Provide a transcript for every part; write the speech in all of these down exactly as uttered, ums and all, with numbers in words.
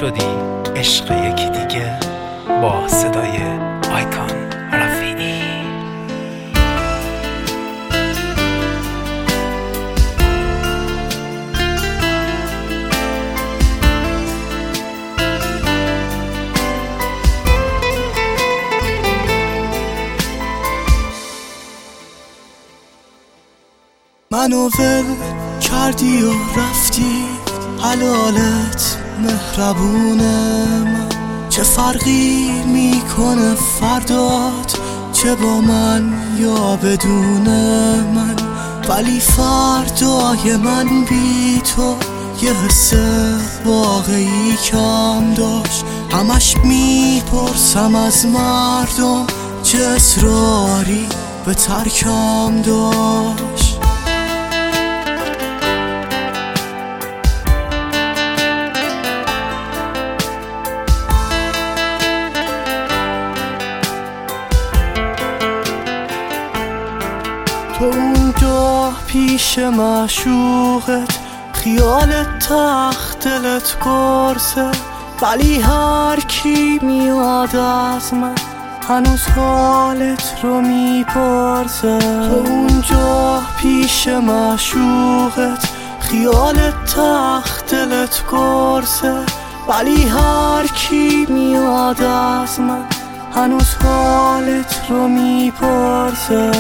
شدی عشق یکی دیگه با صدای آیکان رفیعی. منو ول کردی و رفتی، حلالت مهربونه من. چه فرقی میکنه فردات، چه با من یا بدون من؟ ولی فردای من بی تو یه حس واقعی کم داشت. همش میپرسم از مردم چه اصراری به ترکم داشت. تو اونجا پیش معشوقت، خیال تخت دلت قرصه. ولی هر کی میاد از من هنوز حالت رو میپرسه. تو اونجا پیش معشوقت، خیال تخت دلت قرصه. ولی هر کی میاد از من هنوز حالت رو میپرسه.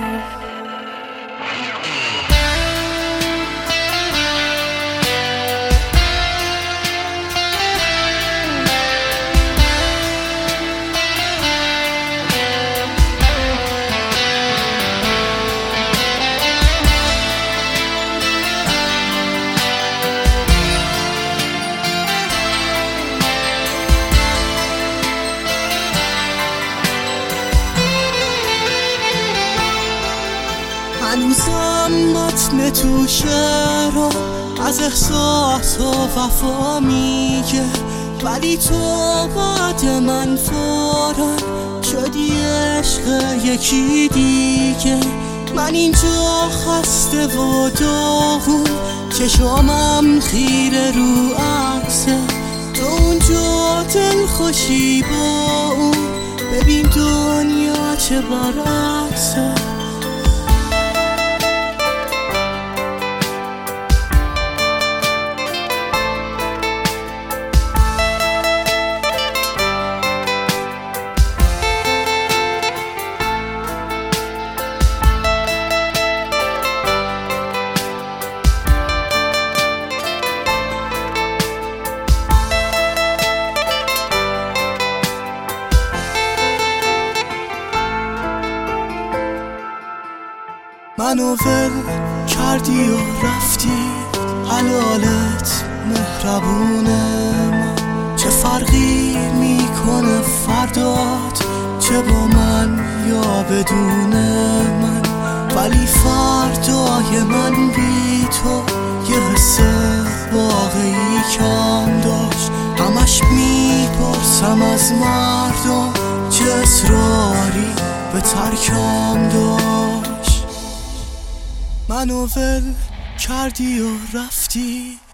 هنوزم متن تو شعرها از احساس و وفا میگه. ولی تو بعد من فوراً شدی عشق یکی دیگه. من اینجا خسته و داغون، چشامم خیره رو عکسه. تو اونجا دل خوشی با اون، ببین دنیا چه برعکسه. منو ول کردی و رفتی، حلالت مهربونه من. چه فرقی میکنه فردات، چه با من یا بدون من؟ ولی فردای من بی تو یه حس واقعی کم داشت. همش میپرسم از مردم چه اصراری به ترکم داشت. منو ول کردی و رفتی.